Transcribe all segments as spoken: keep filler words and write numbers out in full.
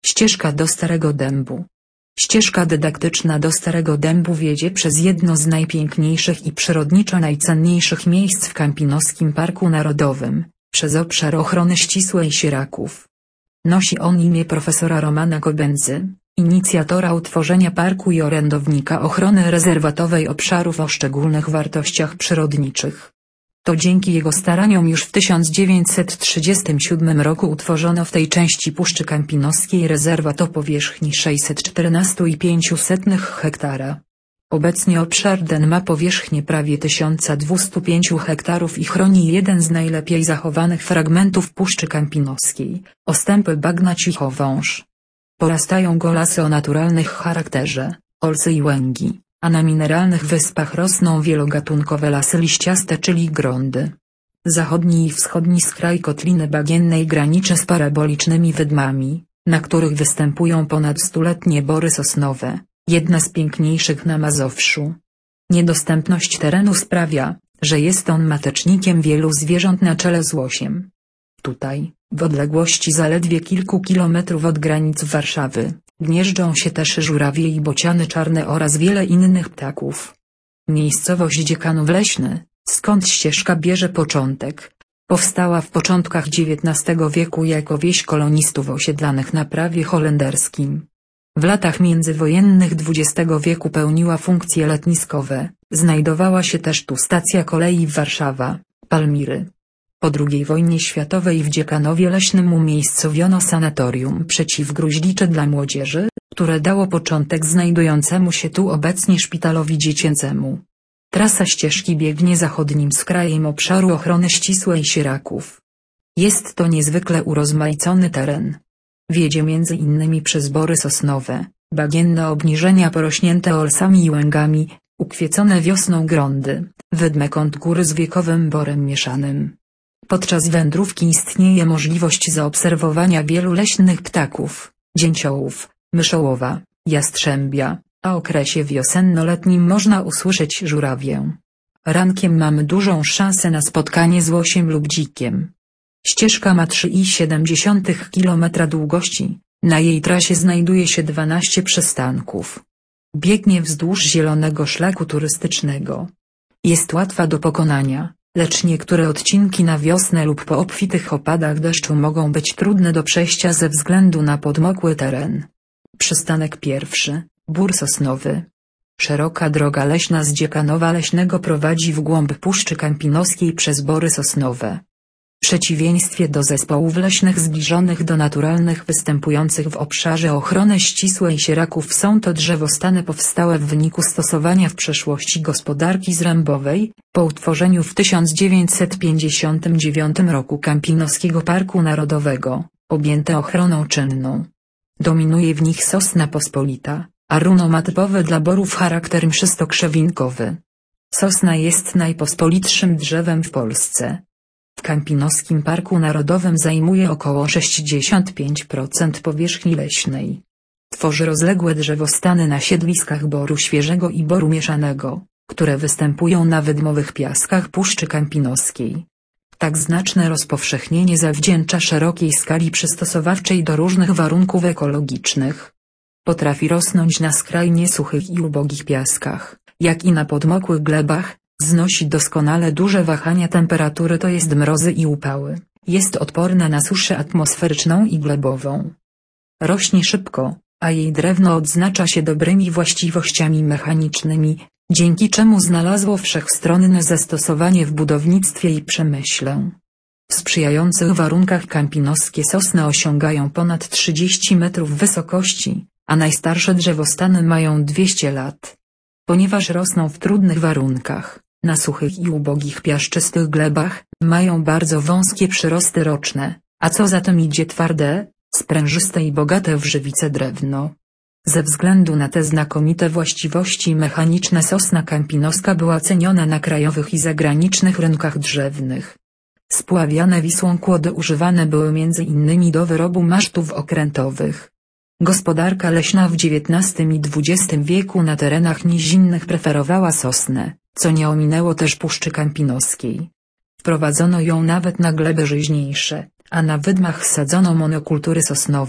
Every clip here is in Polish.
Ścieżka do Starego Dębu. Ścieżka dydaktyczna do Starego Dębu wiedzie przez jedno z najpiękniejszych i przyrodniczo najcenniejszych miejsc w Kampinoskim Parku Narodowym, przez obszar ochrony ścisłej Sieraków. Nosi on imię profesora Romana Kobędzy, inicjatora utworzenia parku i orędownika ochrony rezerwatowej obszarów o szczególnych wartościach przyrodniczych. To dzięki jego staraniom już w tysiąc dziewięćset trzydziestym siódmym roku utworzono w tej części Puszczy Kampinoskiej rezerwat o powierzchni sześćset czternaście przecinek pięć hektara. Obecnie obszar ten ma powierzchnię prawie tysiąc dwieście pięć hektarów i chroni jeden z najlepiej zachowanych fragmentów Puszczy Kampinoskiej, ostępy bagna Cichowąż. Porastają go lasy o naturalnych charakterze, olsy i łęgi, a na mineralnych wyspach rosną wielogatunkowe lasy liściaste, czyli grądy. Zachodni i wschodni skraj kotliny bagiennej graniczy z parabolicznymi wydmami, na których występują ponad stuletnie bory sosnowe, jedna z piękniejszych na Mazowszu. Niedostępność terenu sprawia, że jest on matecznikiem wielu zwierząt na czele z łosiem. Tutaj, w odległości zaledwie kilku kilometrów od granic Warszawy, gnieżdżą się też żurawie i bociany czarne oraz wiele innych ptaków. Miejscowość Dziekanów Leśny, skąd ścieżka bierze początek, powstała w początkach dziewiętnastego wieku jako wieś kolonistów osiedlanych na prawie holenderskim. W latach międzywojennych dwudziestego wieku pełniła funkcje letniskowe, znajdowała się też tu stacja kolei Warszawa, Palmiry. Po drugiej wojnie światowej w Dziekanowie Leśnym umiejscowiono sanatorium przeciwgruźlicze dla młodzieży, które dało początek znajdującemu się tu obecnie szpitalowi dziecięcemu. Trasa ścieżki biegnie zachodnim skrajem obszaru ochrony ścisłej Sieraków. Jest to niezwykle urozmaicony teren. Wiedzie między innymi przez bory sosnowe, bagienne obniżenia porośnięte olsami i łęgami, ukwiecone wiosną grądy, wydmę kąt góry z wiekowym borem mieszanym. Podczas wędrówki istnieje możliwość zaobserwowania wielu leśnych ptaków, dzięciołów, myszołowa, jastrzębia, a w okresie wiosenno-letnim można usłyszeć żurawię. Rankiem mamy dużą szansę na spotkanie z łosiem lub dzikiem. Ścieżka ma trzy przecinek siedem kilometra długości, na jej trasie znajduje się dwanaście przystanków. Biegnie wzdłuż zielonego szlaku turystycznego. Jest łatwa do pokonania, lecz niektóre odcinki na wiosnę lub po obfitych opadach deszczu mogą być trudne do przejścia ze względu na podmokły teren. Przystanek pierwszy, Bór Sosnowy. Szeroka droga leśna z Dziekanowa Leśnego prowadzi w głąb Puszczy Kampinoskiej przez bory sosnowe. W przeciwieństwie do zespołów leśnych zbliżonych do naturalnych występujących w obszarze ochrony ścisłej Sieraków są to drzewostany powstałe w wyniku stosowania w przeszłości gospodarki zrębowej, po utworzeniu w tysiąc dziewięćset pięćdziesiątym dziewiątym roku Kampinoskiego Parku Narodowego, objęte ochroną czynną. Dominuje w nich sosna pospolita, a runo ma typowy dla borów charakter mszysto-krzewinkowy. Sosna jest najpospolitszym drzewem w Polsce. W Kampinoskim Parku Narodowym zajmuje około sześćdziesiąt pięć procent powierzchni leśnej. Tworzy rozległe drzewostany na siedliskach boru świeżego i boru mieszanego, które występują na wydmowych piaskach Puszczy Kampinoskiej. Tak znaczne rozpowszechnienie zawdzięcza szerokiej skali przystosowawczej do różnych warunków ekologicznych. Potrafi rosnąć na skrajnie suchych i ubogich piaskach, jak i na podmokłych glebach. Znosi doskonale duże wahania temperatury, to jest mrozy i upały. Jest odporna na suszę atmosferyczną i glebową. Rośnie szybko, a jej drewno odznacza się dobrymi właściwościami mechanicznymi, dzięki czemu znalazło wszechstronne zastosowanie w budownictwie i przemyśle. W sprzyjających warunkach kampinoskie sosny osiągają ponad trzydzieści metrów wysokości, a najstarsze drzewostany mają dwieście lat. Ponieważ rosną w trudnych warunkach, na suchych i ubogich piaszczystych glebach, mają bardzo wąskie przyrosty roczne, a co za tym idzie twarde, sprężyste i bogate w żywice drewno. Ze względu na te znakomite właściwości mechaniczne sosna kampinoska była ceniona na krajowych i zagranicznych rynkach drzewnych. Spławiane Wisłą kłody używane były między innymi do wyrobu masztów okrętowych. Gospodarka leśna w dziewiętnastym i dwudziestym wieku na terenach nizinnych preferowała sosnę, co nie ominęło też Puszczy Kampinoskiej. Wprowadzono ją nawet na gleby żyźniejsze, a na wydmach sadzono monokultury sosnowe,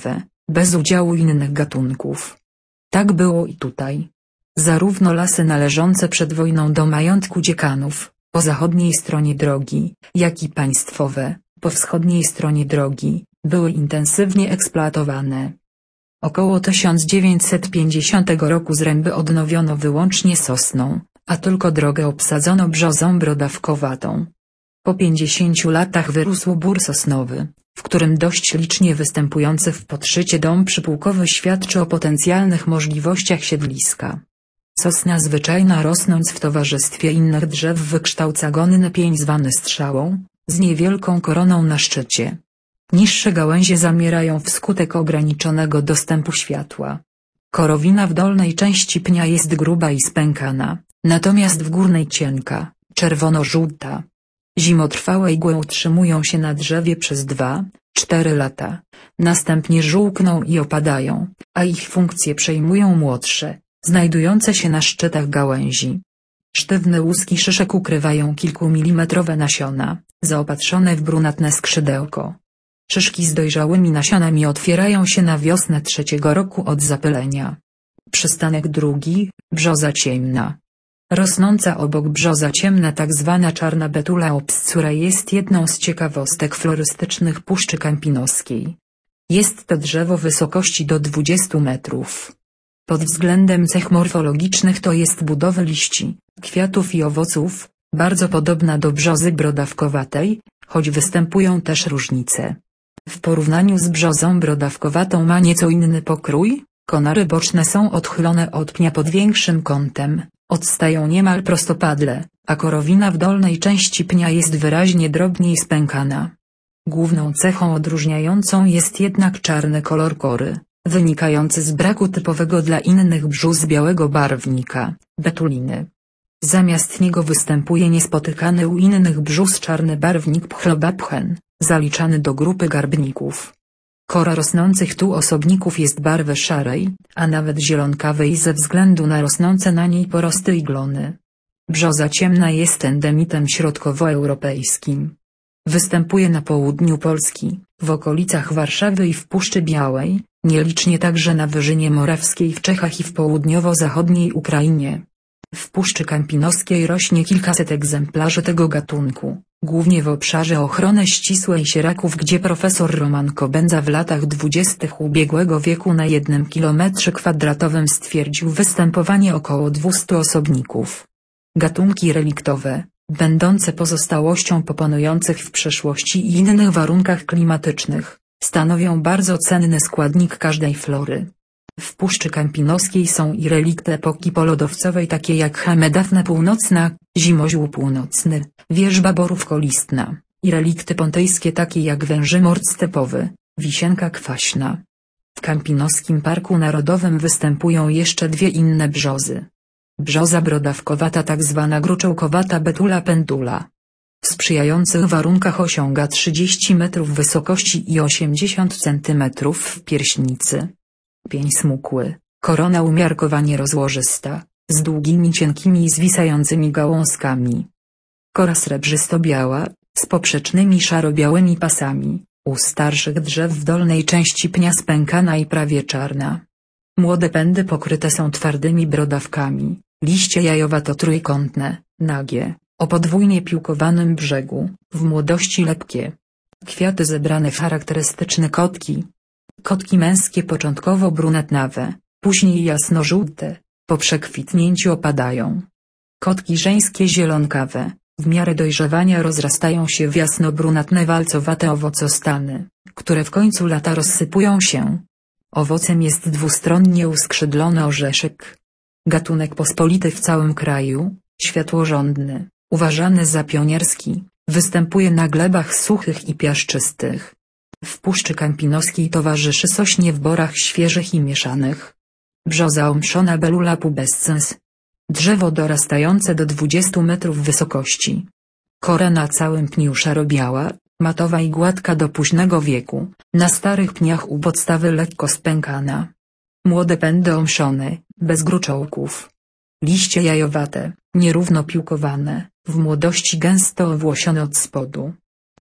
bez udziału innych gatunków. Tak było i tutaj. Zarówno lasy należące przed wojną do majątku dziekanów, po zachodniej stronie drogi, jak i państwowe, po wschodniej stronie drogi, były intensywnie eksploatowane. Około tysiąc dziewięćset pięćdziesiątego roku zręby odnowiono wyłącznie sosną, a tylko drogę obsadzono brzozą brodawkowatą. Po pięćdziesięciu latach wyrósł bór sosnowy, w którym dość licznie występujący w podszycie dom przypułkowy świadczy o potencjalnych możliwościach siedliska. Sosna zwyczajna, rosnąc w towarzystwie innych drzew, wykształca gonny pień zwany strzałą, z niewielką koroną na szczycie. Niższe gałęzie zamierają wskutek ograniczonego dostępu światła. Korowina w dolnej części pnia jest gruba i spękana, natomiast w górnej cienka, czerwono-żółta. Zimotrwałe igły utrzymują się na drzewie przez dwa, cztery lata, następnie żółkną i opadają, a ich funkcje przejmują młodsze, znajdujące się na szczytach gałęzi. Sztywne łuski szyszek ukrywają kilkumilimetrowe nasiona, zaopatrzone w brunatne skrzydełko. Szyszki z dojrzałymi nasionami otwierają się na wiosnę trzeciego roku od zapylenia. Przystanek drugi, brzoza ciemna. Rosnąca obok brzoza ciemna tak zwana czarna Betula obscura jest jedną z ciekawostek florystycznych Puszczy Kampinoskiej. Jest to drzewo wysokości do dwudziestu metrów. Pod względem cech morfologicznych to jest budowy liści, kwiatów i owoców, bardzo podobna do brzozy brodawkowatej, choć występują też różnice. W porównaniu z brzozą brodawkowatą ma nieco inny pokrój, konary boczne są odchylone od pnia pod większym kątem, odstają niemal prostopadle, a korowina w dolnej części pnia jest wyraźnie drobniej spękana. Główną cechą odróżniającą jest jednak czarny kolor kory, wynikający z braku typowego dla innych brzoz białego barwnika, betuliny. Zamiast niego występuje niespotykany u innych brzoz czarny barwnik pchlobapchen, zaliczany do grupy garbników. Kora rosnących tu osobników jest barwy szarej, a nawet zielonkawej ze względu na rosnące na niej porosty i glony. Brzoza ciemna jest endemitem środkowoeuropejskim. Występuje na południu Polski, w okolicach Warszawy i w Puszczy Białej, nielicznie także na Wyżynie Morawskiej w Czechach i w południowo-zachodniej Ukrainie. W Puszczy Kampinoskiej rośnie kilkaset egzemplarzy tego gatunku, głównie w obszarze ochrony ścisłej sieraków, gdzie profesor Roman Kobędza w latach dwudziestych ubiegłego wieku na jednym kilometrze kwadratowym stwierdził występowanie około dwustu osobników. Gatunki reliktowe, będące pozostałością po panujących w przeszłości i innych warunkach klimatycznych, stanowią bardzo cenny składnik każdej flory. W Puszczy Kampinoskiej są i relikty epoki polodowcowej takie jak Hamedafna północna, zimoziół północny, wierzba borów kolistna, i relikty pontejskie takie jak wężymort stepowy, wisienka kwaśna. W Kampinoskim Parku Narodowym występują jeszcze dwie inne brzozy. Brzoza brodawkowata tak zwana gruczołkowata Betula pendula. W sprzyjających warunkach osiąga trzydzieści metrów wysokości i osiemdziesiąt centymetrów w pierśnicy. Pień smukły, korona umiarkowanie rozłożysta, z długimi cienkimi i zwisającymi gałązkami. Kora srebrzysto-biała, z poprzecznymi szaro-białymi pasami, u starszych drzew w dolnej części pnia spękana i prawie czarna. Młode pędy pokryte są twardymi brodawkami, liście jajowato-trójkątne, nagie, o podwójnie piłkowanym brzegu, w młodości lepkie. Kwiaty zebrane w charakterystyczne kotki. Kotki męskie początkowo brunatnawe, później jasnożółte, po przekwitnięciu opadają. Kotki żeńskie zielonkawe, w miarę dojrzewania rozrastają się w jasno-brunatne walcowate owocostany, które w końcu lata rozsypują się. Owocem jest dwustronnie uskrzydlony orzeszek. Gatunek pospolity w całym kraju, światłorządny, uważany za pionierski, występuje na glebach suchych i piaszczystych. W Puszczy Kampinoskiej towarzyszy sośnie w borach świeżych i mieszanych. Brzoza omszona Belula pubescens. Drzewo dorastające do dwudziestu metrów wysokości. Kora na całym pniu szaro-biała, matowa i gładka do późnego wieku, na starych pniach u podstawy lekko spękana. Młode pędy omszone, bez gruczołków. Liście jajowate, nierówno piłkowane, w młodości gęsto owłosione od spodu.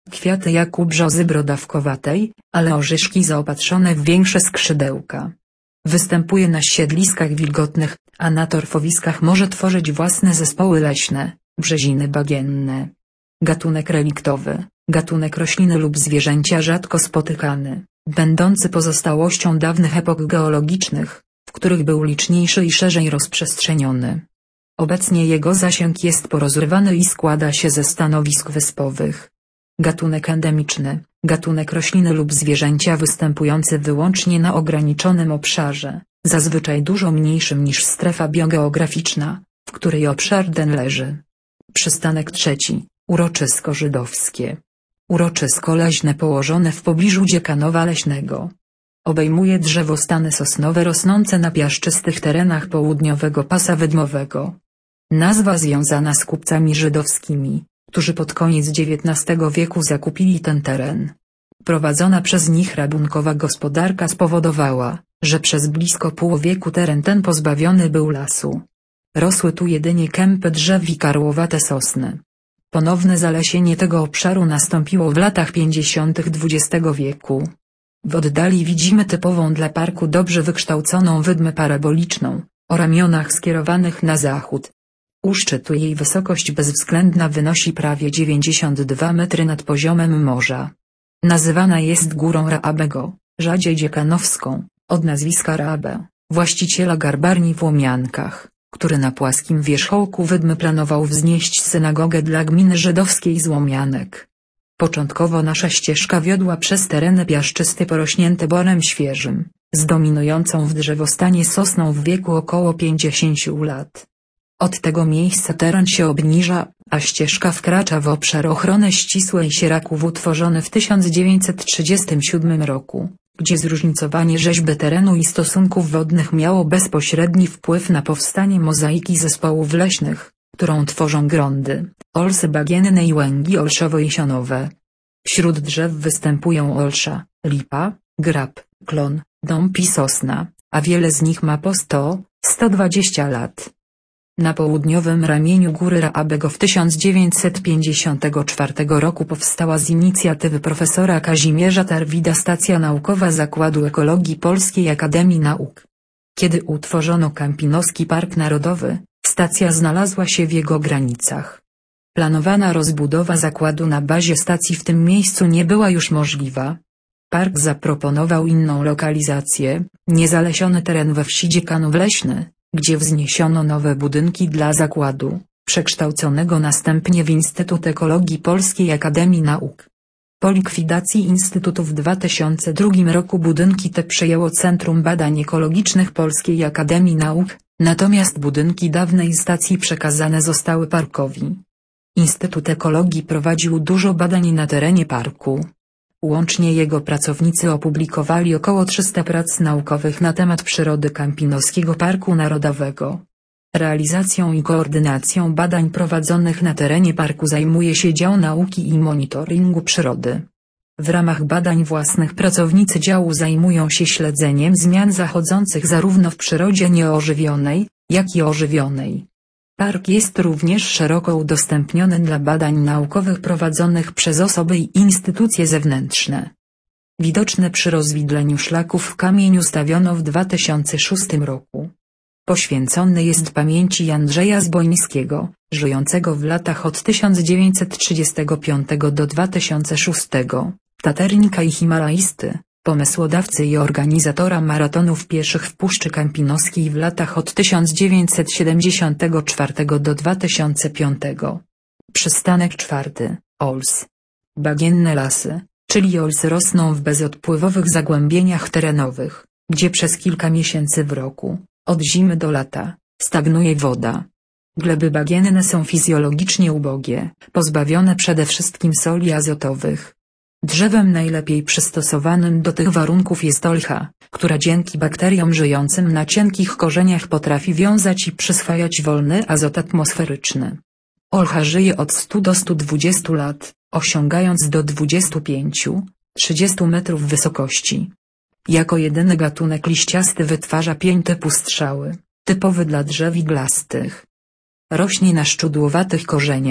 Kwiaty jak u brzozy brodawkowatej, ale orzeszki zaopatrzone w większe skrzydełka. Występuje na siedliskach wilgotnych, a na torfowiskach może tworzyć własne zespoły leśne, brzeziny bagienne. Gatunek reliktowy, gatunek rośliny lub zwierzęcia rzadko spotykany, będący pozostałością dawnych epok geologicznych, w których był liczniejszy i szerzej rozprzestrzeniony. Obecnie jego zasięg jest porozrywany i składa się ze stanowisk wyspowych. Gatunek endemiczny, gatunek rośliny lub zwierzęcia występujący wyłącznie na ograniczonym obszarze, zazwyczaj dużo mniejszym niż strefa biogeograficzna, w której obszar ten leży. Przystanek trzeci, uroczysko żydowskie. Uroczysko leśne położone w pobliżu Dziekanowa Leśnego. Obejmuje drzewostany sosnowe rosnące na piaszczystych terenach południowego pasa wydmowego. Nazwa związana z kupcami żydowskimi, którzy pod koniec dziewiętnastego wieku zakupili ten teren. Prowadzona przez nich rabunkowa gospodarka spowodowała, że przez blisko pół wieku teren ten pozbawiony był lasu. Rosły tu jedynie kępy drzew i karłowate sosny. Ponowne zalesienie tego obszaru nastąpiło w latach pięćdziesiątych dwudziestego wieku. W oddali widzimy typową dla parku dobrze wykształconą wydmę paraboliczną, o ramionach skierowanych na zachód. U szczytu jej wysokość bezwzględna wynosi prawie dziewięćdziesiąt dwa metry nad poziomem morza. Nazywana jest górą Raabego, rzadziej dziekanowską, od nazwiska Raabe, właściciela garbarni w Łomiankach, który na płaskim wierzchołku wydmy planował wznieść synagogę dla gminy żydowskiej z Łomianek. Początkowo nasza ścieżka wiodła przez tereny piaszczyste porośnięte borem świeżym, z dominującą w drzewostanie sosną w wieku około pięćdziesięciu lat. Od tego miejsca teren się obniża, a ścieżka wkracza w obszar ochrony ścisłej sieraków utworzony w tysiąc dziewięćset trzydziestym siódmym roku, gdzie zróżnicowanie rzeźby terenu i stosunków wodnych miało bezpośredni wpływ na powstanie mozaiki zespołów leśnych, którą tworzą grądy, olsy bagienne i łęgi olszowo-jesionowe. Wśród drzew występują olsza, lipa, grab, klon, dąb i sosna, a wiele z nich ma po sto do stu dwudziestu lat. Na południowym ramieniu góry Raabego w tysiąc dziewięćset pięćdziesiątym czwartym roku powstała z inicjatywy profesora Kazimierza Tarwida stacja naukowa Zakładu Ekologii Polskiej Akademii Nauk. Kiedy utworzono Kampinoski Park Narodowy, stacja znalazła się w jego granicach. Planowana rozbudowa zakładu na bazie stacji w tym miejscu nie była już możliwa. Park zaproponował inną lokalizację, niezalesiony teren we wsi Dziekanów Leśny, gdzie wzniesiono nowe budynki dla zakładu, przekształconego następnie w Instytut Ekologii Polskiej Akademii Nauk. Po likwidacji Instytutu w dwa tysiące drugim roku budynki te przejęło Centrum Badań Ekologicznych Polskiej Akademii Nauk, natomiast budynki dawnej stacji przekazane zostały parkowi. Instytut Ekologii prowadził dużo badań na terenie parku. Łącznie jego pracownicy opublikowali około trzysta prac naukowych na temat przyrody Kampinoskiego Parku Narodowego. Realizacją i koordynacją badań prowadzonych na terenie parku zajmuje się Dział Nauki i Monitoringu Przyrody. W ramach badań własnych pracownicy działu zajmują się śledzeniem zmian zachodzących zarówno w przyrodzie nieożywionej, jak i ożywionej. Park jest również szeroko udostępniony dla badań naukowych prowadzonych przez osoby i instytucje zewnętrzne. Widoczne przy rozwidleniu szlaków w kamień ustawiono w dwa tysiące szóstym roku. Poświęcony jest pamięci Andrzeja Zbońskiego, żyjącego w latach od tysiąc dziewięćset trzydziestego piątego do dwa tysiące szóstego, taternika i himalaisty, pomysłodawcy i organizatora maratonów pieszych w Puszczy Kampinoskiej w latach od tysiąc dziewięćset siedemdziesiątego czwartego do dwa tysiące piątego. Przystanek czwarty, Ols. Bagienne lasy, czyli olsy rosną w bezodpływowych zagłębieniach terenowych, gdzie przez kilka miesięcy w roku, od zimy do lata, stagnuje woda. Gleby bagienne są fizjologicznie ubogie, pozbawione przede wszystkim soli azotowych. Drzewem najlepiej przystosowanym do tych warunków jest olcha, która dzięki bakteriom żyjącym na cienkich korzeniach potrafi wiązać i przyswajać wolny azot atmosferyczny. Olcha żyje od stu do stu dwudziestu lat, osiągając do dwudziestu pięciu do trzydziestu metrów wysokości. Jako jedyny gatunek liściasty wytwarza pień typu strzały, typowy dla drzew iglastych. Rośnie na szczudłowatych korzeniach,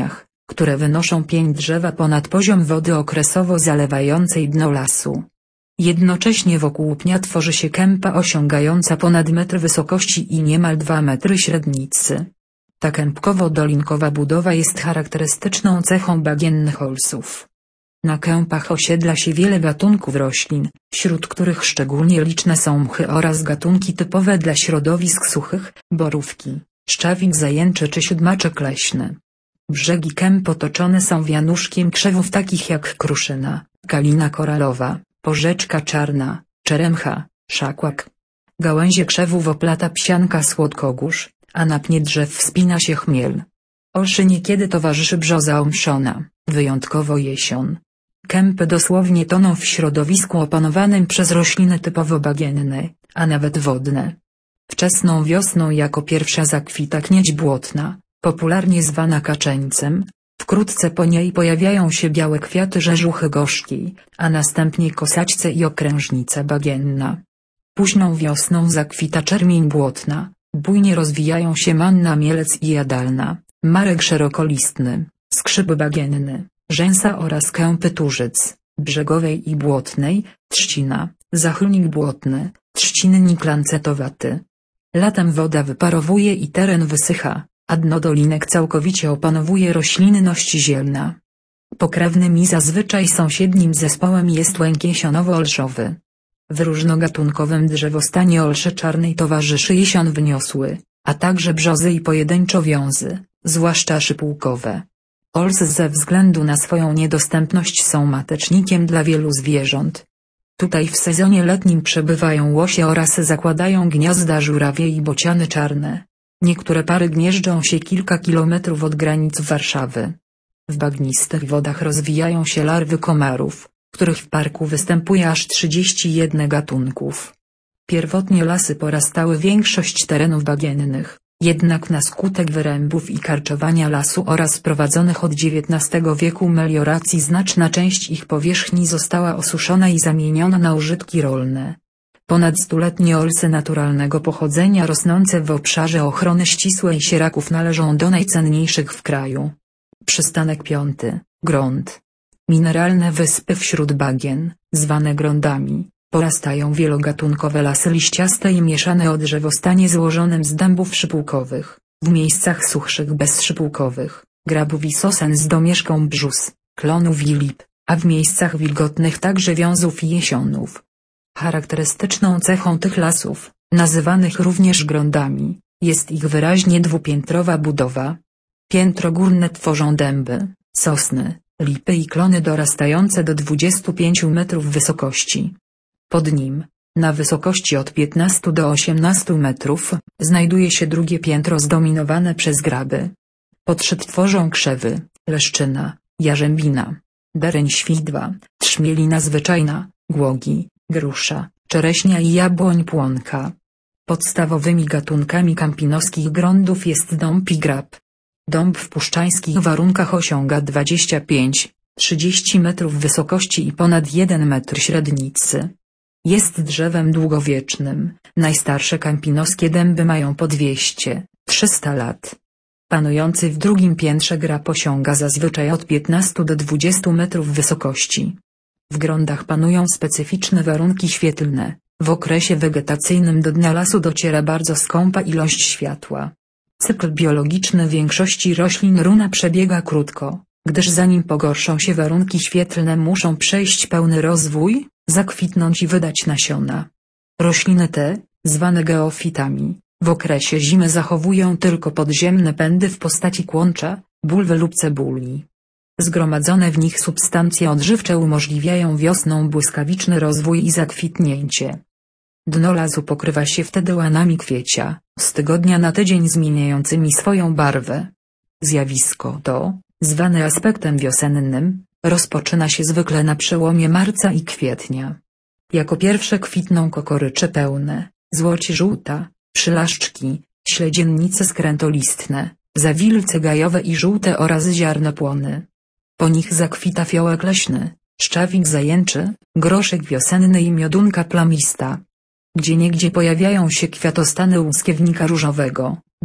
które wynoszą pień drzewa ponad poziom wody okresowo zalewającej dno lasu. Jednocześnie wokół pnia tworzy się kępa osiągająca ponad metr wysokości i niemal dwa metry średnicy. Ta kępkowo-dolinkowa budowa jest charakterystyczną cechą bagiennych olsów. Na kępach osiedla się wiele gatunków roślin, wśród których szczególnie liczne są mchy oraz gatunki typowe dla środowisk suchych, borówki, szczawik zajęczy czy siódmaczek leśny. Brzegi kęp otoczone są wianuszkiem krzewów takich jak kruszyna, kalina koralowa, porzeczka czarna, czeremcha, szakłak. Gałęzie krzewów oplata psianka słodkogórz, a na pnie drzew wspina się chmiel. Olszy niekiedy towarzyszy brzoza omszona, wyjątkowo jesion. Kępy dosłownie toną w środowisku opanowanym przez rośliny typowo bagienne, a nawet wodne. Wczesną wiosną jako pierwsza zakwita knieć błotna, popularnie zwana kaczeńcem. Wkrótce po niej pojawiają się białe kwiaty rzeżuchy gorzkiej, a następnie kosaćce i okrężnica bagienna. Późną wiosną zakwita czermień błotna, bujnie rozwijają się manna mielec i jadalna, marek szerokolistny, skrzyp bagienny, rzęsa oraz kępy turzyc, brzegowej i błotnej, trzcina, zachylnik błotny, trzcinnik lancetowaty. Latem woda wyparowuje i teren wysycha, a dno dolinek całkowicie opanowuje roślinność zielna. Pokrewnym i zazwyczaj sąsiednim zespołem jest łęk jesionowo-olszowy. W różnogatunkowym drzewostanie olszy czarnej towarzyszy jesion wyniosły, a także brzozy i pojedynczo wiązy, zwłaszcza szypułkowe. Olsy ze względu na swoją niedostępność są matecznikiem dla wielu zwierząt. Tutaj w sezonie letnim przebywają łosie oraz zakładają gniazda żurawie i bociany czarne. Niektóre pary gnieżdżą się kilka kilometrów od granic Warszawy. W bagnistych wodach rozwijają się larwy komarów, których w parku występuje aż trzydzieści jeden gatunków. Pierwotnie lasy porastały większość terenów bagiennych, jednak na skutek wyrębów i karczowania lasu oraz prowadzonych od dziewiętnastego wieku melioracji znaczna część ich powierzchni została osuszona i zamieniona na użytki rolne. Ponad stuletnie olsy naturalnego pochodzenia rosnące w obszarze ochrony ścisłej sieraków należą do najcenniejszych w kraju. Przystanek piąty, grąd. Mineralne wyspy wśród bagien, zwane grądami, porastają wielogatunkowe lasy liściaste i mieszane o drzewostanie złożonym z dębów szypułkowych, w miejscach suchszych bezszypułkowych, grabów i sosen z domieszką brzus, klonów i lip, a w miejscach wilgotnych także wiązów i jesionów. Charakterystyczną cechą tych lasów, nazywanych również grądami, jest ich wyraźnie dwupiętrowa budowa. Piętro górne tworzą dęby, sosny, lipy i klony dorastające do dwudziestu pięciu metrów wysokości. Pod nim, na wysokości od piętnastu do osiemnastu metrów, znajduje się drugie piętro zdominowane przez graby. Podszczyt tworzą krzewy, leszczyna, jarzębina, dereń świdła, trzmielina zwyczajna, głogi, grusza, czereśnia i jabłoń płonka. Podstawowymi gatunkami kampinoskich grądów jest dąb i grab. Dąb w puszczańskich warunkach osiąga dwadzieścia pięć do trzydziestu metrów wysokości i ponad jeden metr średnicy. Jest drzewem długowiecznym, najstarsze kampinoskie dęby mają po dwieście do trzystu lat. Panujący w drugim piętrze grab osiąga zazwyczaj od piętnastu do dwudziestu metrów wysokości. W grądach panują specyficzne warunki świetlne, w okresie wegetacyjnym do dna lasu dociera bardzo skąpa ilość światła. Cykl biologiczny większości roślin runa przebiega krótko, gdyż zanim pogorszą się warunki świetlne muszą przejść pełny rozwój, zakwitnąć i wydać nasiona. Rośliny te, zwane geofitami, w okresie zimy zachowują tylko podziemne pędy w postaci kłącza, bulwy lub cebuli. Zgromadzone w nich substancje odżywcze umożliwiają wiosną błyskawiczny rozwój i zakwitnięcie. Dno lasu pokrywa się wtedy łanami kwiecia, z tygodnia na tydzień zmieniającymi swoją barwę. Zjawisko to, zwane aspektem wiosennym, rozpoczyna się zwykle na przełomie marca i kwietnia. Jako pierwsze kwitną kokorycze pełne, złoci żółta, przylaszczki, śledziennice skrętolistne, zawilce gajowe i żółte oraz ziarnopłony. Po nich zakwita fiołek leśny, szczawik zajęczy, groszek wiosenny i miodunka plamista. Gdzieniegdzie pojawiają się kwiatostany łuskiewnika różowego,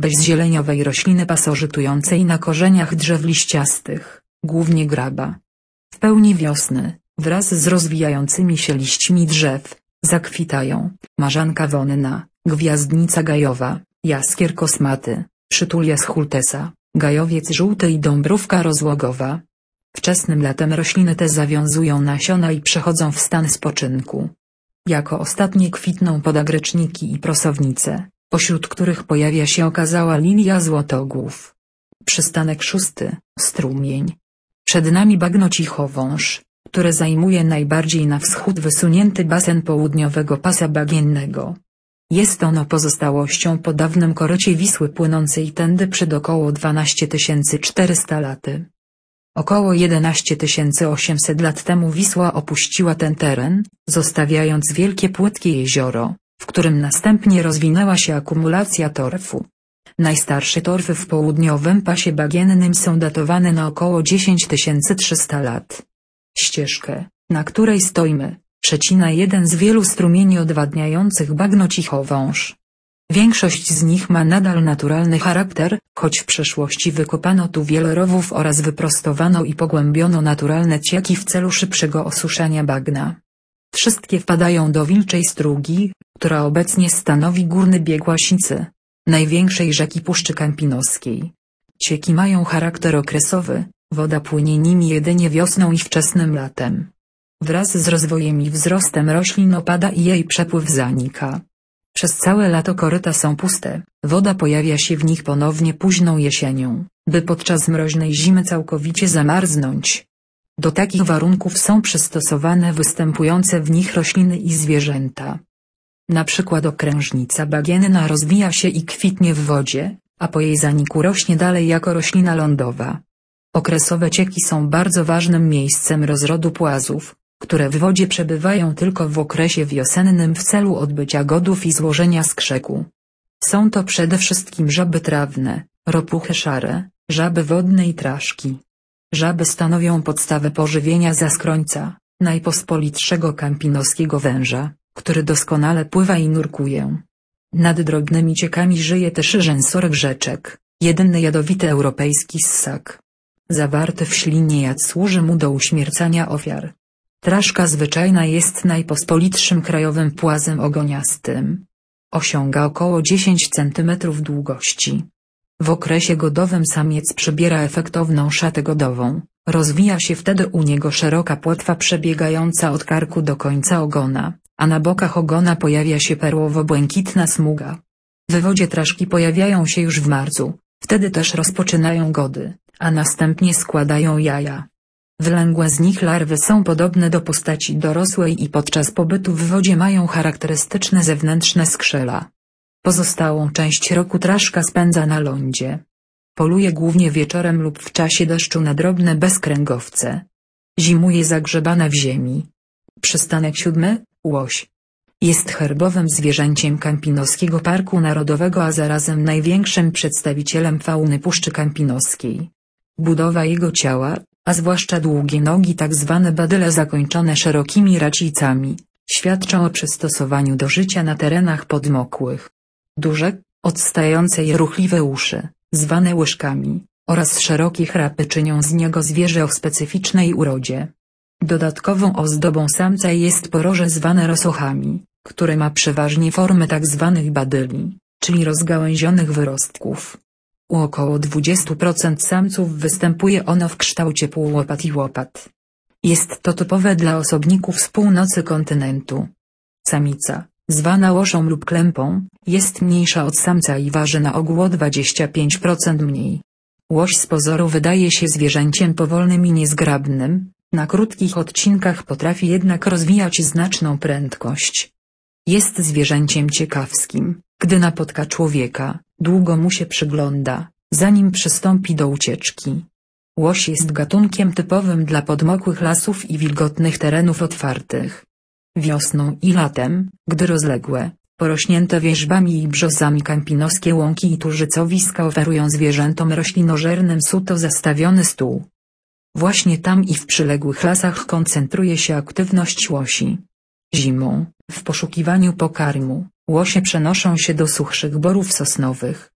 bezzieleniowej rośliny pasożytującej na korzeniach drzew liściastych, głównie graba. W pełni wiosny, wraz z rozwijającymi się liśćmi drzew, zakwitają marzanka wonna, gwiazdnica gajowa, jaskier kosmaty, przytulia schultesa, gajowiec żółty i dąbrówka rozłogowa. Wczesnym latem rośliny te zawiązują nasiona i przechodzą w stan spoczynku. Jako ostatnie kwitną podagryczniki i prosownice, pośród których pojawia się okazała lilia złotogłów. Przystanek szósty, strumień. Przed nami bagno Cichowąż, które zajmuje najbardziej na wschód wysunięty basen południowego pasa bagiennego. Jest ono pozostałością po dawnym korycie Wisły płynącej tędy przed około dwanaście tysięcy czterysta laty. Około jedenaście tysięcy osiemset lat temu Wisła opuściła ten teren, zostawiając wielkie płytkie jezioro, w którym następnie rozwinęła się akumulacja torfu. Najstarsze torfy w południowym pasie bagiennym są datowane na około dziesięć tysięcy trzysta lat. Ścieżkę, na której stoimy, przecina jeden z wielu strumieni odwadniających bagno Cichowąż. Większość z nich ma nadal naturalny charakter, choć w przeszłości wykopano tu wiele rowów oraz wyprostowano i pogłębiono naturalne cieki w celu szybszego osuszania bagna. Wszystkie wpadają do Wilczej Strugi, która obecnie stanowi górny bieg Łasicy, największej rzeki Puszczy Kampinoskiej. Cieki mają charakter okresowy, woda płynie nimi jedynie wiosną i wczesnym latem. Wraz z rozwojem i wzrostem roślin opada i jej przepływ zanika. Przez całe lato koryta są puste, woda pojawia się w nich ponownie późną jesienią, by podczas mroźnej zimy całkowicie zamarznąć. Do takich warunków są przystosowane występujące w nich rośliny i zwierzęta. Na przykład okrężnica bagienna rozwija się i kwitnie w wodzie, a po jej zaniku rośnie dalej jako roślina lądowa. Okresowe cieki są bardzo ważnym miejscem rozrodu płazów, które w wodzie przebywają tylko w okresie wiosennym w celu odbycia godów i złożenia skrzeku. Są to przede wszystkim żaby trawne, ropuchy szare, żaby wodne i traszki. Żaby stanowią podstawę pożywienia zaskrońca, najpospolitszego kampinoskiego węża, który doskonale pływa i nurkuje. Nad drobnymi ciekami żyje też rzęsorek rzeczek, jedyny jadowity europejski ssak. Zawarty w ślinie jad służy mu do uśmiercania ofiar. Traszka zwyczajna jest najpospolitszym krajowym płazem ogoniastym. Osiąga około dziesięć centymetrów długości. W okresie godowym samiec przybiera efektowną szatę godową, rozwija się wtedy u niego szeroka płetwa przebiegająca od karku do końca ogona, a na bokach ogona pojawia się perłowo-błękitna smuga. W wodzie traszki pojawiają się już w marcu, wtedy też rozpoczynają gody, a następnie składają jaja. Wylęgłe z nich larwy są podobne do postaci dorosłej i podczas pobytu w wodzie mają charakterystyczne zewnętrzne skrzela. Pozostałą część roku traszka spędza na lądzie. Poluje głównie wieczorem lub w czasie deszczu na drobne bezkręgowce. Zimuje zagrzebana w ziemi. Przystanek siódmy, łoś. Jest herbowym zwierzęciem Kampinoskiego Parku Narodowego, a zarazem największym przedstawicielem fauny Puszczy Kampinoskiej. Budowa jego ciała, a zwłaszcza długie nogi, tak zwane badyle zakończone szerokimi racicami, świadczą o przystosowaniu do życia na terenach podmokłych. Duże, odstające i ruchliwe uszy, zwane łyżkami, oraz szerokie chrapy czynią z niego zwierzę o specyficznej urodzie. Dodatkową ozdobą samca jest poroże zwane rosochami, które ma przeważnie formę tak zwanych badyli, czyli rozgałęzionych wyrostków. U około dwudziestu procent samców występuje ono w kształcie półłopat i łopat. Jest to typowe dla osobników z północy kontynentu. Samica, zwana łoszą lub klępą, jest mniejsza od samca i waży na ogół o dwadzieścia pięć procent mniej. Łoś z pozoru wydaje się zwierzęciem powolnym i niezgrabnym, na krótkich odcinkach potrafi jednak rozwijać znaczną prędkość. Jest zwierzęciem ciekawskim, gdy napotka człowieka, długo mu się przygląda, zanim przystąpi do ucieczki. Łoś jest gatunkiem typowym dla podmokłych lasów i wilgotnych terenów otwartych. Wiosną i latem, gdy rozległe, porośnięte wierzbami i brzozami kampinoskie łąki i turzycowiska oferują zwierzętom roślinożernym suto zastawiony stół. Właśnie tam i w przyległych lasach koncentruje się aktywność łosi. Zimą, w poszukiwaniu pokarmu, łosie przenoszą się do suchszych borów sosnowych.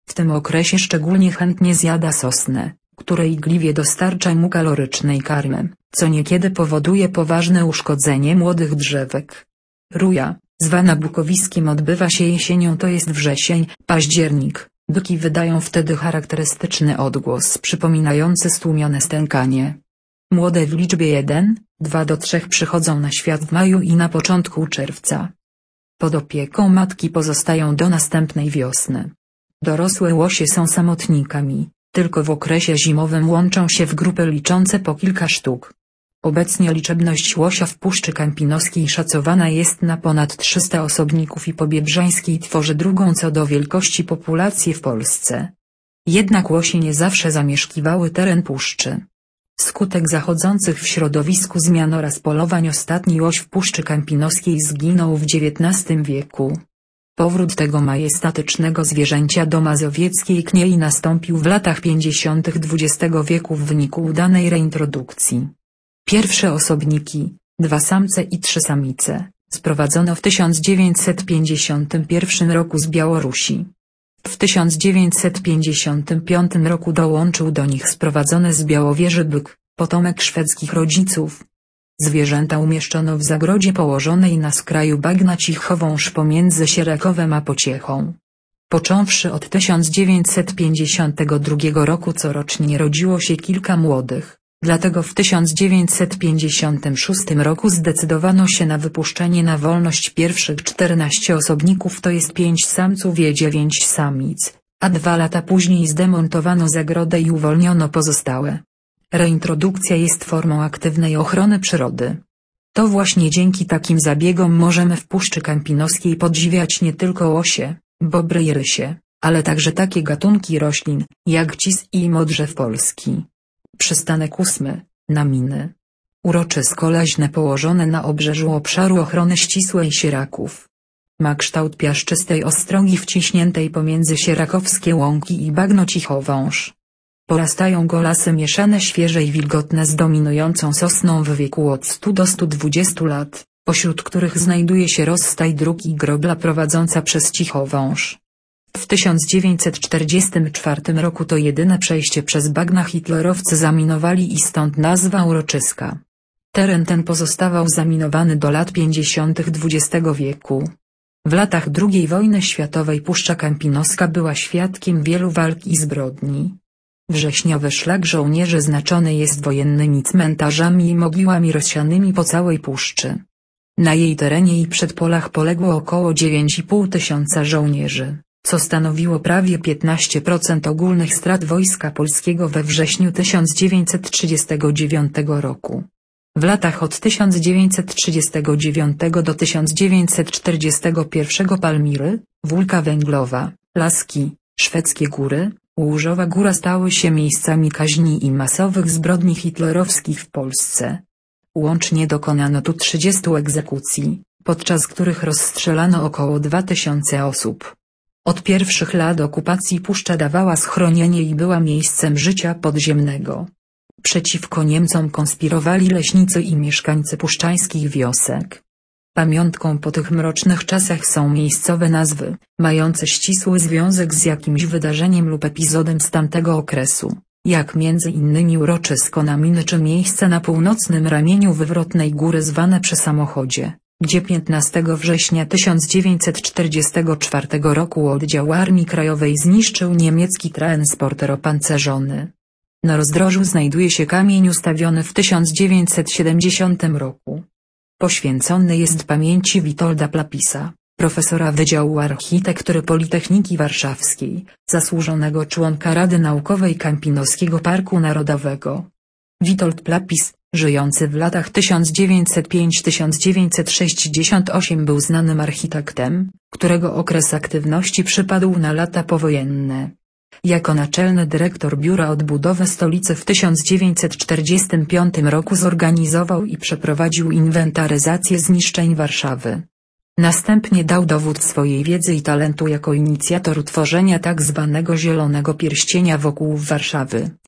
W tym okresie szczególnie chętnie zjada sosnę, której gliwie dostarcza mu kalorycznej karmy, co niekiedy powoduje poważne uszkodzenie młodych drzewek. Ruja, zwana bukowiskiem, odbywa się jesienią, to jest wrzesień, październik. Byki wydają wtedy charakterystyczny odgłos przypominający stłumione stękanie. Młode w liczbie jeden, dwa do trzech przychodzą na świat w maju i na początku czerwca. Pod opieką matki pozostają do następnej wiosny. Dorosłe łosie są samotnikami, tylko w okresie zimowym łączą się w grupy liczące po kilka sztuk. Obecnie liczebność łosia w Puszczy Kampinoskiej szacowana jest na ponad trzysta osobników i po Biebrzańskiej tworzy drugą co do wielkości populację w Polsce. Jednak łosie nie zawsze zamieszkiwały teren puszczy. Wskutek zachodzących w środowisku zmian oraz polowań ostatni łoś w Puszczy Kampinoskiej zginął w dziewiętnastym wieku. Powrót tego majestatycznego zwierzęcia do mazowieckiej Kniei nastąpił w latach pięćdziesiątych dwudziestego wieku w wyniku udanej reintrodukcji. Pierwsze osobniki, dwa samce i trzy samice, sprowadzono w tysiąc dziewięćset pięćdziesiątym pierwszym roku z Białorusi. W tysiąc dziewięćset pięćdziesiątym piątym roku dołączył do nich sprowadzony z Białowieży byk, potomek szwedzkich rodziców. Zwierzęta umieszczono w zagrodzie położonej na skraju bagna Cichowąż pomiędzy Sierakowem a Pociechą. Począwszy od tysiąc dziewięćset pięćdziesiątego drugiego roku corocznie rodziło się kilka młodych. Dlatego w tysiąc dziewięćset pięćdziesiątym szóstym roku zdecydowano się na wypuszczenie na wolność pierwszych czternastu osobników, to jest pięć samców i dziewięć samic, a dwa lata później zdemontowano zagrodę i uwolniono pozostałe. Reintrodukcja jest formą aktywnej ochrony przyrody. To właśnie dzięki takim zabiegom możemy w Puszczy Kampinoskiej podziwiać nie tylko łosie, bobry i rysie, ale także takie gatunki roślin, jak cis i modrzew polski. Przystanek ósmy, Naminy. Uroczysko leśne położone na obrzeżu obszaru ochrony ścisłej Sieraków. Ma kształt piaszczystej ostrogi wciśniętej pomiędzy sierakowskie łąki i bagno Cichowąż. Porastają go lasy mieszane świeże i wilgotne z dominującą sosną w wieku od stu do stu dwudziestu lat, pośród których znajduje się rozstaj dróg i grobla prowadząca przez Cichowąż. W tysiąc dziewięćset czterdziestym czwartym roku to jedyne przejście przez bagna hitlerowcy zaminowali i stąd nazwa uroczyska. Teren ten pozostawał zaminowany do lat pięćdziesiątych dwudziestego wieku. W latach drugiej wojny światowej Puszcza Kampinoska była świadkiem wielu walk i zbrodni. Wrześniowy szlak żołnierzy znaczony jest wojennymi cmentarzami i mogiłami rozsianymi po całej puszczy. Na jej terenie i przedpolach poległo około dziewięć i pół tysiąca żołnierzy, co stanowiło prawie piętnaście procent ogólnych strat Wojska Polskiego we wrześniu tysiąc dziewięćset trzydziestego dziewiątego roku. W latach od tysiąc dziewięćset trzydziestego dziewiątego do tysiąc dziewięćset czterdziestego pierwszego Palmiry, Wólka Węglowa, Laski, Szwedzkie Góry, Łużowa Góra stały się miejscami kaźni i masowych zbrodni hitlerowskich w Polsce. Łącznie dokonano tu trzydziestu egzekucji, podczas których rozstrzelano około dwa tysiące osób. Od pierwszych lat okupacji puszcza dawała schronienie i była miejscem życia podziemnego. Przeciwko Niemcom konspirowali leśnicy i mieszkańcy puszczańskich wiosek. Pamiątką po tych mrocznych czasach są miejscowe nazwy, mające ścisły związek z jakimś wydarzeniem lub epizodem z tamtego okresu, jak między innymi uroczysko Naminy czy miejsce na północnym ramieniu Wywrotnej Góry zwane przy Samochodzie, gdzie piętnastego września tysiąc dziewięćset czterdziestego czwartego roku oddział Armii Krajowej zniszczył niemiecki transporter opancerzony. Na rozdrożu znajduje się kamień ustawiony w tysiąc dziewięćset siedemdziesiątym roku. Poświęcony jest pamięci Witolda Plapisa, profesora Wydziału Architektury Politechniki Warszawskiej, zasłużonego członka Rady Naukowej Kampinoskiego Parku Narodowego. Witold Plapis, żyjący w latach tysiąc dziewięćset piąty do tysiąc dziewięćset sześćdziesiątego ósmego był znanym architektem, którego okres aktywności przypadł na lata powojenne. Jako naczelny dyrektor Biura Odbudowy Stolicy w tysiąc dziewięćset czterdziestym piątym roku zorganizował i przeprowadził inwentaryzację zniszczeń Warszawy. Następnie dał dowód swojej wiedzy i talentu jako inicjator utworzenia tak zwanego Zielonego Pierścienia wokół Warszawy,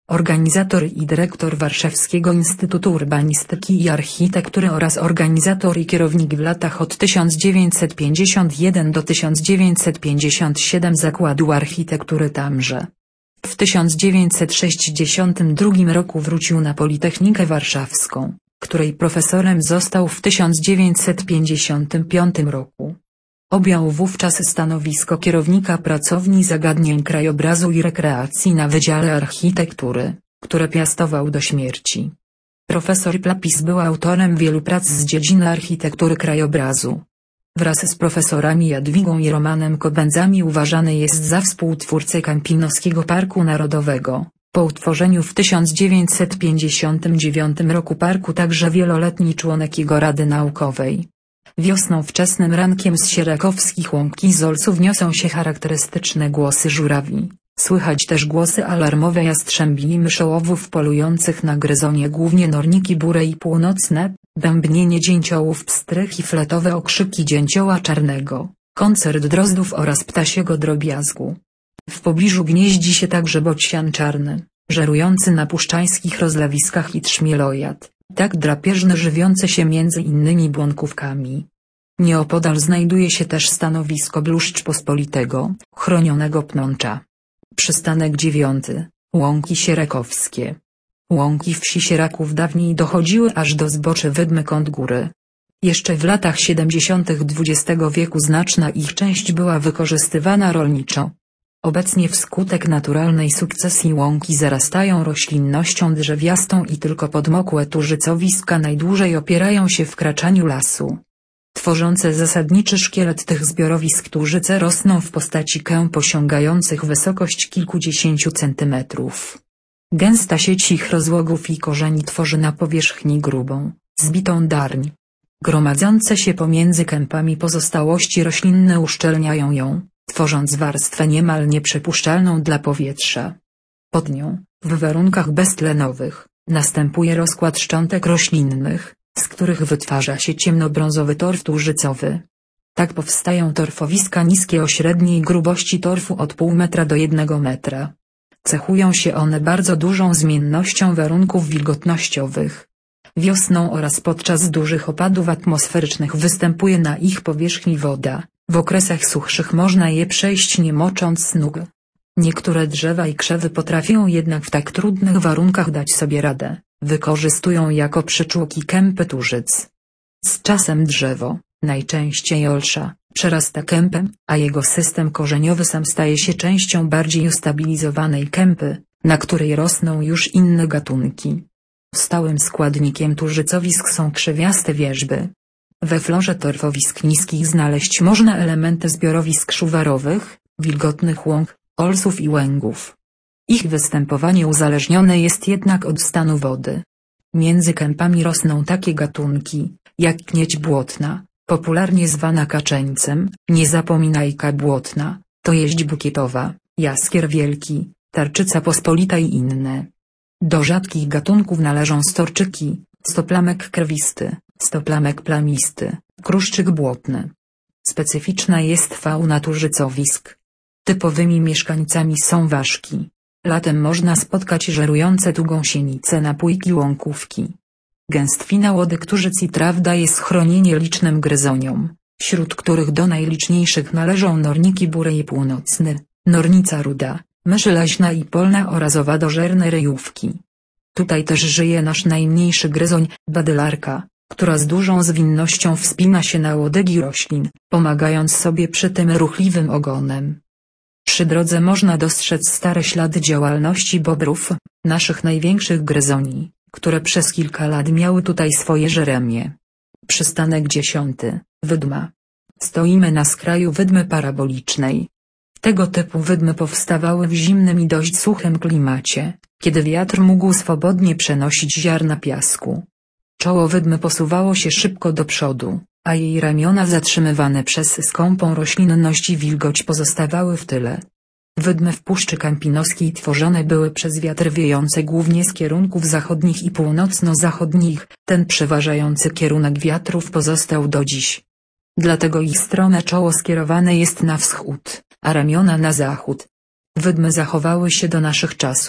organizator i dyrektor Warszawskiego Instytutu Urbanistyki i Architektury oraz organizator i kierownik w latach od tysiąc dziewięćset pięćdziesiątego pierwszego do tysiąc dziewięćset pięćdziesiątego siódmego Zakładu Architektury tamże. W tysiąc dziewięćset sześćdziesiątym drugim roku wrócił na Politechnikę Warszawską, której profesorem został w tysiąc dziewięćset pięćdziesiątym piątym roku. Objął wówczas stanowisko kierownika pracowni zagadnień krajobrazu i rekreacji na Wydziale Architektury, które piastował do śmierci. Profesor Plapis był autorem wielu prac z dziedziny architektury krajobrazu. Wraz z profesorami Jadwigą i Romanem Kobędzami uważany jest za współtwórcę Kempinoskiego Parku Narodowego. Po utworzeniu w tysiąc dziewięćset pięćdziesiątym dziewiątym roku parku także wieloletni członek jego Rady Naukowej. Wiosną wczesnym rankiem z sierakowskich łąk i zolców niosą się charakterystyczne głosy żurawi. Słychać też głosy alarmowe jastrzębi i myszołowów polujących na gryzonie, głównie norniki buре i północne, bębnienie dzięciołów pstrych i fletowe okrzyki dzięcioła czarnego, koncert drozdów oraz ptasiego drobiazgu. W pobliżu gnieździ się także bocian czarny, żerujący na puszczańskich rozlewiskach i trzmielojad, tak drapieżny, żywiący się między innymi błonkówkami. Nieopodal znajduje się też stanowisko bluszcz pospolitego, chronionego pnącza. Przystanek dziewiąty. Łąki sierakowskie. Łąki wsi Sieraków dawniej dochodziły aż do zboczy Wydmy Kąt Góry. Jeszcze w latach siedemdziesiątych dwudziestego wieku znaczna ich część była wykorzystywana rolniczo. Obecnie wskutek naturalnej sukcesji łąki zarastają roślinnością drzewiastą i tylko podmokłe turzycowiska najdłużej opierają się wkraczaniu lasu. Tworzące zasadniczy szkielet tych zbiorowisk turzyce rosną w postaci kęp osiągających wysokość kilkudziesięciu centymetrów. Gęsta sieć ich rozłogów i korzeni tworzy na powierzchni grubą, zbitą darń. Gromadzące się pomiędzy kępami pozostałości roślinne uszczelniają ją, tworząc warstwę niemal nieprzepuszczalną dla powietrza. Pod nią, w warunkach beztlenowych, następuje rozkład szczątek roślinnych, z których wytwarza się ciemnobrązowy torf turzycowy. Tak powstają torfowiska niskie o średniej grubości torfu od pół metra do jednego metra. Cechują się one bardzo dużą zmiennością warunków wilgotnościowych. Wiosną oraz podczas dużych opadów atmosferycznych występuje na ich powierzchni woda, w okresach suchszych można je przejść nie mocząc nóg. Niektóre drzewa i krzewy potrafią jednak w tak trudnych warunkach dać sobie radę, wykorzystują jako przyczółki kępy turzyc. Z czasem drzewo, najczęściej olsza, przerasta kępę, a jego system korzeniowy sam staje się częścią bardziej ustabilizowanej kępy, na której rosną już inne gatunki. Stałym składnikiem turzycowisk są krzewiaste wierzby. We florze torfowisk niskich znaleźć można elementy zbiorowisk szuwarowych, wilgotnych łąk, olsów i łęgów. Ich występowanie uzależnione jest jednak od stanu wody. Między kępami rosną takie gatunki, jak knieć błotna, popularnie zwana kaczeńcem, niezapominajka błotna, tojeść bukietowa, jaskier wielki, tarczyca pospolita i inne. Do rzadkich gatunków należą storczyki, stoplamek krwisty, stoplamek plamisty, kruszczyk błotny. Specyficzna jest fauna turzycowisk. Typowymi mieszkańcami są ważki. Latem można spotkać żerujące tu gąsienice na pójki łąkówki. Gęstwina łodyg turzyc i traw daje schronienie licznym gryzoniom, wśród których do najliczniejszych należą norniki burej i północny, nornica ruda, mysz leśna i polna oraz owadożerne ryjówki. Tutaj też żyje nasz najmniejszy gryzoń, badylarka, która z dużą zwinnością wspina się na łodygi roślin, pomagając sobie przy tym ruchliwym ogonem. Przy drodze można dostrzec stare ślady działalności bobrów, naszych największych gryzoni, które przez kilka lat miały tutaj swoje żeremie. Przystanek dziesiąty. Wydma. Stoimy na skraju wydmy parabolicznej. Tego typu wydmy powstawały w zimnym i dość suchym klimacie, kiedy wiatr mógł swobodnie przenosić ziarna piasku. Czoło wydmy posuwało się szybko do przodu, a jej ramiona zatrzymywane przez skąpą roślinność i wilgoć pozostawały w tyle. Wydmy w Puszczy Kempinoskiej tworzone były przez wiatry wiejące głównie z kierunków zachodnich i północno-zachodnich, ten przeważający kierunek wiatrów pozostał do dziś. Dlatego ich strome czoło skierowane jest na wschód, a ramiona na zachód. Wydmy zachowały się do naszych czasów,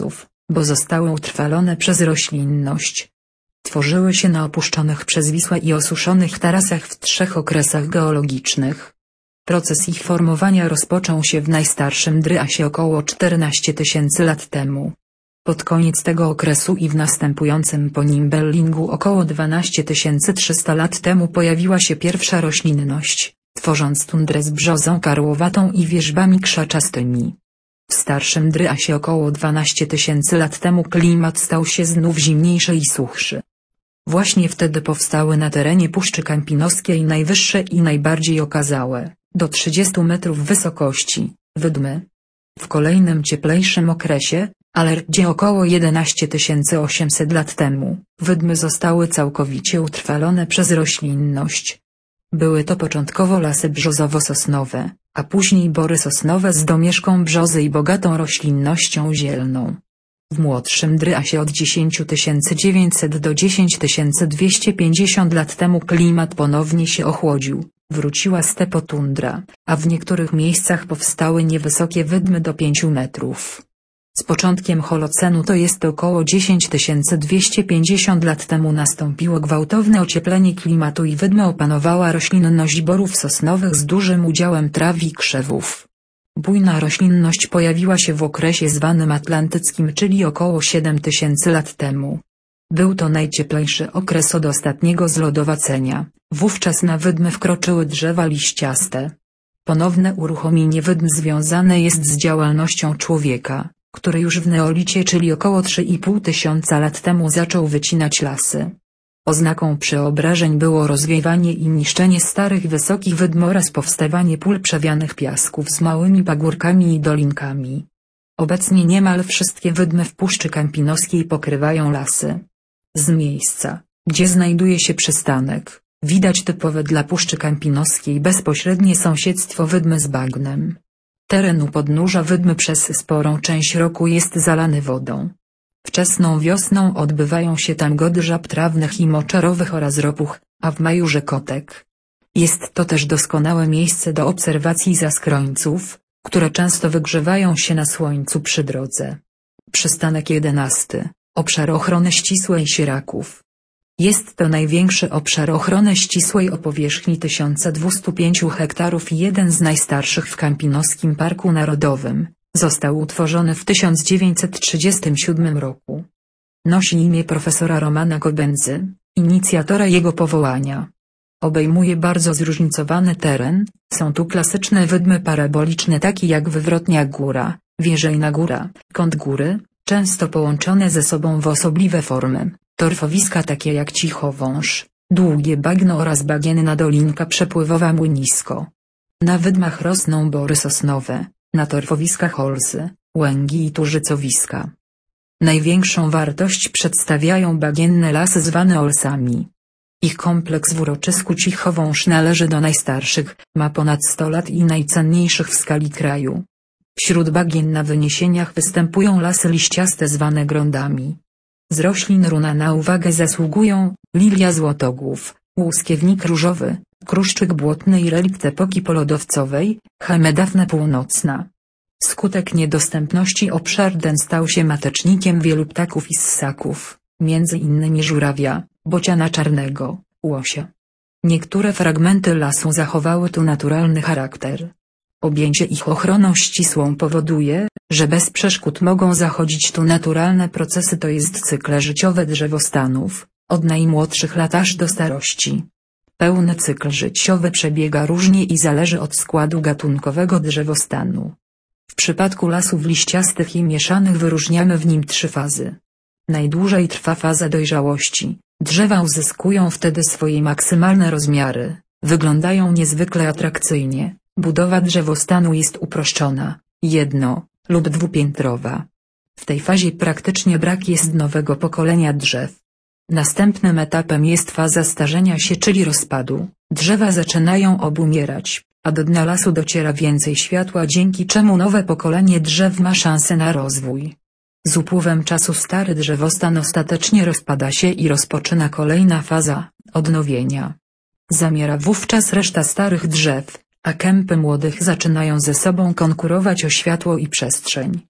bo zostały utrwalone przez roślinność. Tworzyły się na opuszczonych przez Wisłę i osuszonych tarasach w trzech okresach geologicznych. Proces ich formowania rozpoczął się w najstarszym Dryasie około czternaście tysięcy lat temu. Pod koniec tego okresu i w następującym po nim Bellingu około dwanaście tysięcy trzysta lat temu pojawiła się pierwsza roślinność, tworząc tundrę z brzozą karłowatą i wierzbami krzaczastymi. W starszym Dryasie około dwanaście tysięcy lat temu klimat stał się znów zimniejszy i suchszy. Właśnie wtedy powstały na terenie Puszczy Kampinoskiej najwyższe i najbardziej okazałe, do trzydziestu metrów wysokości, wydmy. W kolejnym cieplejszym okresie, ale gdzie około jedenaście tysięcy osiemset lat temu, wydmy zostały całkowicie utrwalone przez roślinność. Były to początkowo lasy brzozowo-sosnowe, a później bory sosnowe z domieszką brzozy i bogatą roślinnością zielną. W młodszym Dryasie od dziesięć tysięcy dziewięćset do dziesięć tysięcy dwieście pięćdziesiąt lat temu klimat ponownie się ochłodził, wróciła stepotundra, a w niektórych miejscach powstały niewysokie wydmy do pięciu metrów. Z początkiem Holocenu, to jest około dziesięć tysięcy dwieście pięćdziesiąt lat temu, nastąpiło gwałtowne ocieplenie klimatu i wydmę opanowała roślinność borów sosnowych z dużym udziałem traw i krzewów. Bujna roślinność pojawiła się w okresie zwanym atlantyckim, czyli około siedem tysięcy lat temu. Był to najcieplejszy okres od ostatniego zlodowacenia, wówczas na wydmy wkroczyły drzewa liściaste. Ponowne uruchomienie wydm związane jest z działalnością człowieka, który już w neolicie, czyli około trzy i pół tysiąca lat temu, zaczął wycinać lasy. Oznaką przeobrażeń było rozwiewanie i niszczenie starych wysokich wydm oraz powstawanie pól przewianych piasków z małymi pagórkami i dolinkami. Obecnie niemal wszystkie wydmy w Puszczy Kampinoskiej pokrywają lasy. Z miejsca, gdzie znajduje się przystanek, widać typowe dla Puszczy Kampinoskiej bezpośrednie sąsiedztwo wydmy z bagnem. Teren u podnóża wydmy przez sporą część roku jest zalany wodą. Wczesną wiosną odbywają się tam gody żab trawnych i moczarowych oraz ropuch, a w maju rzekotek. Jest to też doskonałe miejsce do obserwacji zaskrońców, które często wygrzewają się na słońcu przy drodze. Przystanek jedenasty. Obszar ochrony ścisłej Sieraków. Jest to największy obszar ochrony ścisłej o powierzchni tysiąc dwieście pięć hektarów i jeden z najstarszych w Kampinoskim Parku Narodowym. Został utworzony w tysiąc dziewięćset trzydziestym siódmym roku. Nosi imię profesora Romana Kobędzy, inicjatora jego powołania. Obejmuje bardzo zróżnicowany teren, są tu klasyczne wydmy paraboliczne takie jak Wywrotnia Góra, Wierzejna Góra, Kąt Góry, często połączone ze sobą w osobliwe formy, torfowiska takie jak Cichowąż, Długie Bagno oraz bagienna dolinka przepływowa Młynisko. Na wydmach rosną bory sosnowe, na torfowiskach olsy, łęgi i turzycowiska. Największą wartość przedstawiają bagienne lasy zwane olsami. Ich kompleks w uroczysku Cichowąż należy do najstarszych, ma ponad sto lat i najcenniejszych w skali kraju. Wśród bagien na wyniesieniach występują lasy liściaste zwane grądami. Z roślin runa na uwagę zasługują lilia złotogłów, łuskiewnik różowy, kruszczyk błotny i relikt epoki polodowcowej, Hemedafna północna. Wskutek niedostępności obszar ten stał się matecznikiem wielu ptaków i ssaków, między innymi żurawia, bociana czarnego, łosia. Niektóre fragmenty lasu zachowały tu naturalny charakter. Objęcie ich ochroną ścisłą powoduje, że bez przeszkód mogą zachodzić tu naturalne procesy, to jest cykle życiowe drzewostanów, od najmłodszych lat aż do starości. Pełny cykl życiowy przebiega różnie i zależy od składu gatunkowego drzewostanu. W przypadku lasów liściastych i mieszanych wyróżniamy w nim trzy fazy. Najdłużej trwa faza dojrzałości, drzewa uzyskują wtedy swoje maksymalne rozmiary, wyglądają niezwykle atrakcyjnie, budowa drzewostanu jest uproszczona, jedno- lub dwupiętrowa. W tej fazie praktycznie brak jest nowego pokolenia drzew. Następnym etapem jest faza starzenia się, czyli rozpadu. Drzewa zaczynają obumierać, a do dna lasu dociera więcej światła, dzięki czemu nowe pokolenie drzew ma szansę na rozwój. Z upływem czasu stary drzewostan ostatecznie rozpada się i rozpoczyna kolejna faza – odnowienia. Zamiera wówczas reszta starych drzew, a kępy młodych zaczynają ze sobą konkurować o światło i przestrzeń.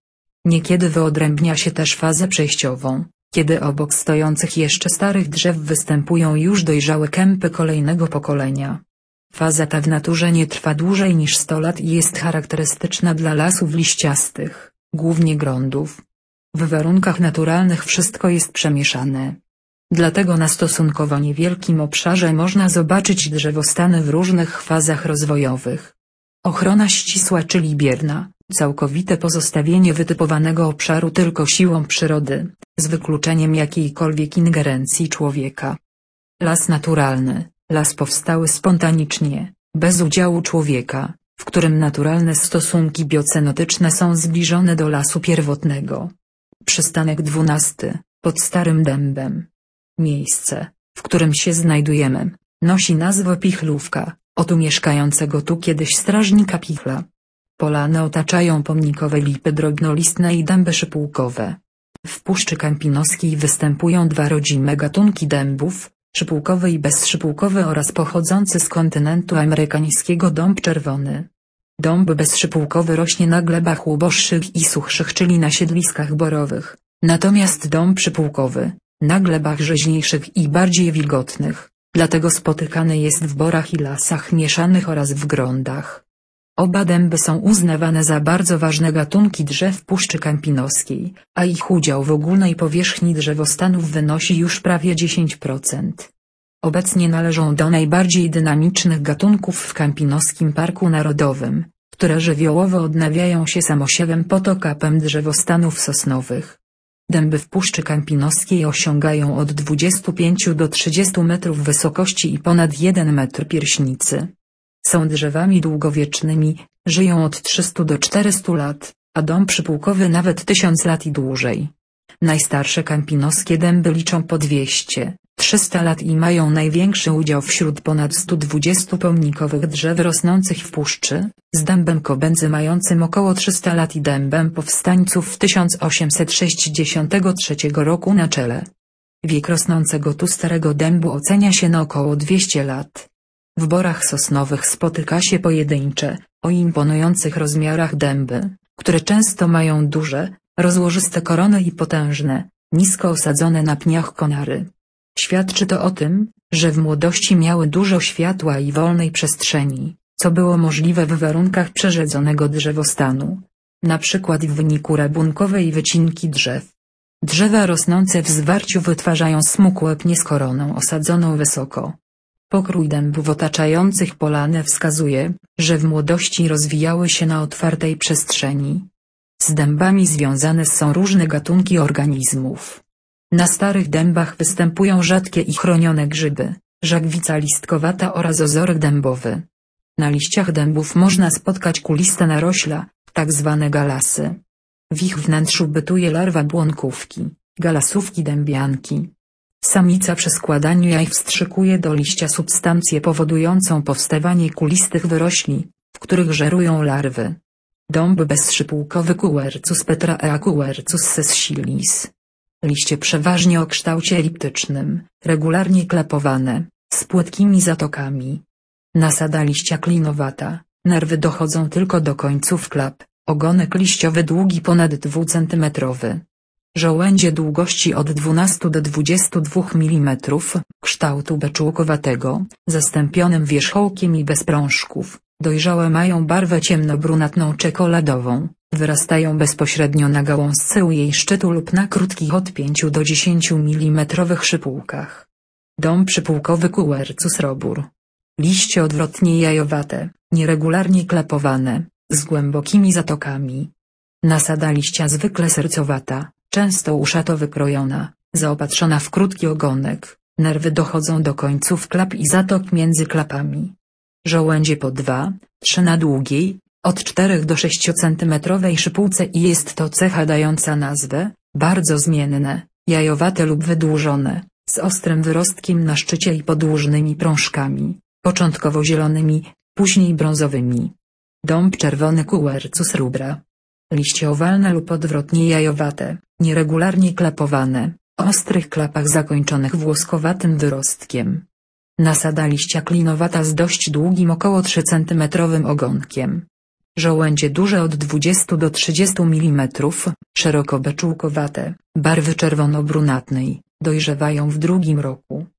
Niekiedy wyodrębnia się też fazę przejściową, kiedy obok stojących jeszcze starych drzew występują już dojrzałe kępy kolejnego pokolenia. Faza ta w naturze nie trwa dłużej niż sto lat i jest charakterystyczna dla lasów liściastych, głównie grądów. W warunkach naturalnych wszystko jest przemieszane. Dlatego na stosunkowo niewielkim obszarze można zobaczyć drzewostany w różnych fazach rozwojowych. Ochrona ścisła czyli bierna, całkowite pozostawienie wytypowanego obszaru tylko siłą przyrody, z wykluczeniem jakiejkolwiek ingerencji człowieka. Las naturalny, las powstały spontanicznie, bez udziału człowieka, w którym naturalne stosunki biocenotyczne są zbliżone do lasu pierwotnego. Przystanek dwunasty, pod Starym Dębem. Miejsce, w którym się znajdujemy, nosi nazwę Pichlówka, od umieszkającego tu kiedyś strażnika Pichla. Polany otaczają pomnikowe lipy drobnolistne i dęby szypułkowe. W Puszczy Kampinoskiej występują dwa rodzime gatunki dębów, szypułkowy i bezszypułkowy oraz pochodzący z kontynentu amerykańskiego dąb czerwony. Dąb bezszypułkowy rośnie na glebach uboższych i suchszych, czyli na siedliskach borowych, natomiast dąb szypułkowy na glebach rzeźniejszych i bardziej wilgotnych, dlatego spotykany jest w borach i lasach mieszanych oraz w grądach. Oba dęby są uznawane za bardzo ważne gatunki drzew Puszczy Kampinoskiej, a ich udział w ogólnej powierzchni drzewostanów wynosi już prawie dziesięć procent. Obecnie należą do najbardziej dynamicznych gatunków w Kampinoskim Parku Narodowym, które żywiołowo odnawiają się samosiewem potokapem drzewostanów sosnowych. Dęby w Puszczy Kampinoskiej osiągają od dwudziestu pięciu do trzydziestu metrów wysokości i ponad jeden metr pierśnicy. Są drzewami długowiecznymi, żyją od trzystu do czterystu lat, a dąb szypułkowy nawet tysiąc lat i dłużej. Najstarsze kampinoskie dęby liczą po dwieście, trzysta lat i mają największy udział wśród ponad stu dwudziestu pomnikowych drzew rosnących w puszczy, z dębem kobędzy mającym około trzysta lat i dębem powstańców w tysiąc osiemset sześćdziesiątego trzeciego roku na czele. Wiek rosnącego tu starego dębu ocenia się na około dwieście lat. W borach sosnowych spotyka się pojedyncze, o imponujących rozmiarach dęby, które często mają duże, rozłożyste korony i potężne, nisko osadzone na pniach konary. Świadczy to o tym, że w młodości miały dużo światła i wolnej przestrzeni, co było możliwe w warunkach przerzedzonego drzewostanu, na przykład w wyniku rabunkowej wycinki drzew. Drzewa rosnące w zwarciu wytwarzają smukłe pnie z koroną osadzoną wysoko. Pokrój dębów otaczających polanę wskazuje, że w młodości rozwijały się na otwartej przestrzeni. Z dębami związane są różne gatunki organizmów. Na starych dębach występują rzadkie i chronione grzyby, żagwica listkowata oraz ozorek dębowy. Na liściach dębów można spotkać kuliste narośla, tak zwane galasy. W ich wnętrzu bytuje larwa błonkówki, galasówki dębianki. Samica przy składaniu jaj wstrzykuje do liścia substancję powodującą powstawanie kulistych wyrośli, w których żerują larwy. Dąb bezszypułkowy Quercus petraea Quercus sessilis. Liście przeważnie o kształcie eliptycznym, regularnie klapowane, z płytkimi zatokami. Nasada liścia klinowata, nerwy dochodzą tylko do końców klap, ogonek liściowy długi ponad dwucentymetrowy. Żołędzie długości od dwunastu do dwudziestu dwóch milimetrów, kształtu beczułkowatego, zastąpionym wierzchołkiem i bez prążków, dojrzałe mają barwę ciemnobrunatną czekoladową, wyrastają bezpośrednio na gałązce u jej szczytu lub na krótkich od pięciu do dziesięciu milimetrowych szypułkach. Dąb szypułkowy Quercus robur. Liście odwrotnie jajowate, nieregularnie klapowane, z głębokimi zatokami. Nasada liścia zwykle sercowata, często uszato wykrojona, zaopatrzona w krótki ogonek, nerwy dochodzą do końców klap i zatok między klapami. Żołędzie po dwa, trzy na długiej, od czterech do sześciocentymetrowej szypułce i jest to cecha dająca nazwę, bardzo zmienne, jajowate lub wydłużone, z ostrym wyrostkiem na szczycie i podłużnymi prążkami, początkowo zielonymi, później brązowymi. Dąb czerwony Quercus rubra. Liście owalne lub odwrotnie jajowate, nieregularnie klapowane, o ostrych klapach zakończonych włoskowatym wyrostkiem. Nasada liścia klinowata z dość długim około trzycentymetrowym ogonkiem. Żołędzie duże od dwudziestu do trzydziestu milimetrów, szeroko beczułkowate, barwy czerwono-brunatnej, dojrzewają w drugim roku.